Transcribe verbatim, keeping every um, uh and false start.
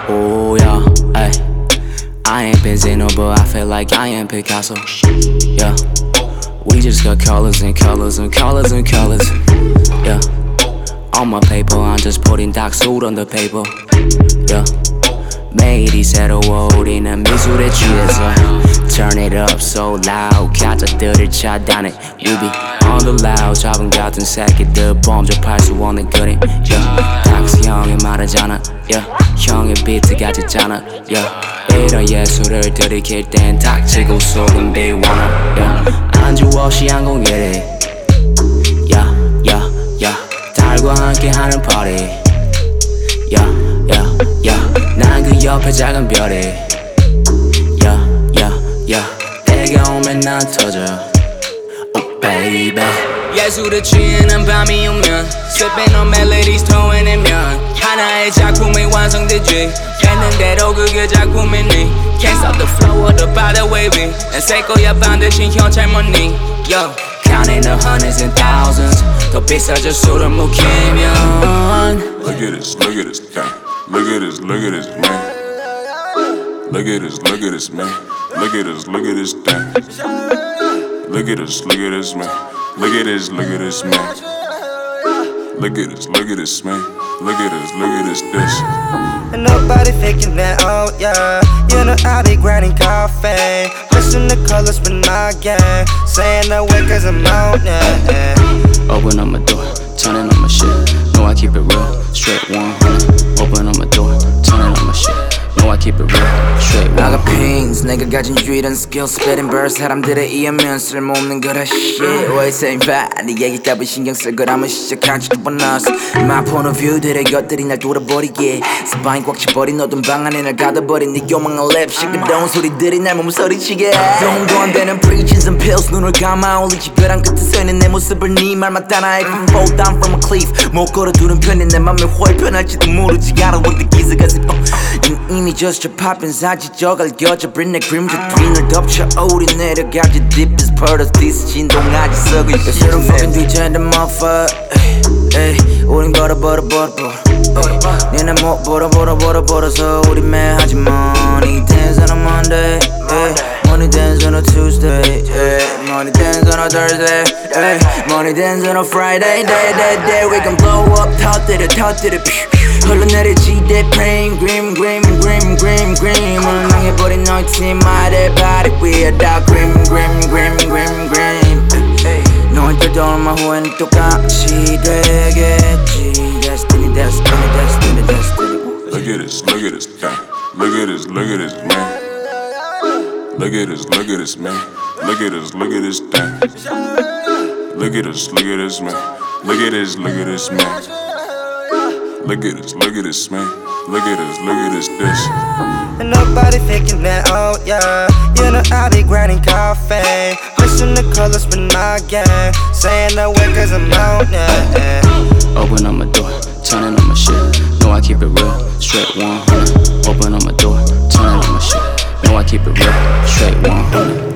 Oh yeah, ay. I ain't Benzino, but I feel like I am Picasso. Yeah, we just got colors and colors and colors and colors. Yeah, on my paper, I'm just putting dark suit on the paper. Yeah, 매일이 새로워 우리는 미술에 취해서 Turn it up so loud 가짜들을 차단해 We be on the loud 잡음 같은 새끼들 범접할 수 없는 그림 yeah. 닥스 형이 말하잖아 yeah. 형의 비트 가지잖아 yeah. 이런 예술을 들이킬 땐 닥치고 속은 비워놔 yeah. 안주 없이 항공기리 yeah, yeah, yeah. 달과 함께 하는 party yeah, yeah, yeah. 난 그 옆에 작은 별이 yeah, yeah, yeah. 내가 오면 난 터져 Oh baby 예술에 취하는 밤이 오면 Sipping on melodies 토해내면 하나의 작품이 완성되지 했는 대로 그게 작품이니 Can't stop the flow of the body waving 난 셀 거야 반드시 현찰머니 Yo Counting the hundreds and thousands 더 비싸져 술을 묵히면 Look at this, look at this thing Look at this, look at this man Look at this, look at this man Look at this, look at this thing Look at this, look at this man Look at this, look at this man Look at this, look at this man Look at this, look at this, this And nobody faking that, oh yeah You know I be grinding coffee Pushing the colors with my gang Saying no way cause I'm out, yeah Open up my door, turning on my shit No, I keep it real, straight one hundred Open up my door, turning on my shit No, I keep it real, straight one hundred I got pains, 내가 가진 유일한 스킬 Spitting verse, 사람들의 이해면 쓸모없는 거라 shit Always saying bad, 네 얘기 따위 신경 쓸 거라면 시작하지도 않았어 My point of view, 들의 것들이 날 돌아버리게 스파인 꽉 차버린 어두운 방 안에 날 가둬버린 네 요망한 랩 시끄러운 소리들이 날 몸서리치게 동도 안 되는 preachings and pills 눈을 감아 올리 집벼랑 끝에 서있는 내 모습을 네 말만 따라해 Fall down from a cliff 못 걸어두는 편이 내 맘에 훨 편할지도 모르지 I don't want the 기세가 슬퍼 이미 just poppin' 사지저갈 겨져버린 내 그림자 뒤를 덮쳐 오리 내려가지 Deep as part of this 진동하지 썩은 shit 새로운 fucking 디제이 in the motherfucker 에이 우린 벌어 벌어 벌어 벌어 니네 못 벌어 벌어 벌어 벌어서 우리 매하지 Money dance on a Monday 에이 Money dance on a Tuesday 에이 Money dance on a Thursday 에이 Money dance on a Friday Day day day we can blow up 터뜨려 터뜨려 흘러내리지 내 pain grim grim grim grim grim 망해버린 너의 팀 말해 바리 위에 다 grim grim grim grim grim 너희들도 얼마 후에는 똑같이 되겠지 Destiny destiny destiny destiny Look at this, look at this thing Look at this, look at this man Look at this, look at this man Look at this, look at this thing Look at this, look at this man Look at this, look at this man Look at this, look at this man Look at this, look at this, this And nobody faking that, oh yeah You know I be grinding coffee Pushing the colors with my gang Saying no way cause I'm out, yeah Open up my door, turning on my shit No, I keep it real, straight one hundred Open up my door, turning on my shit No, I keep it real, straight one hundred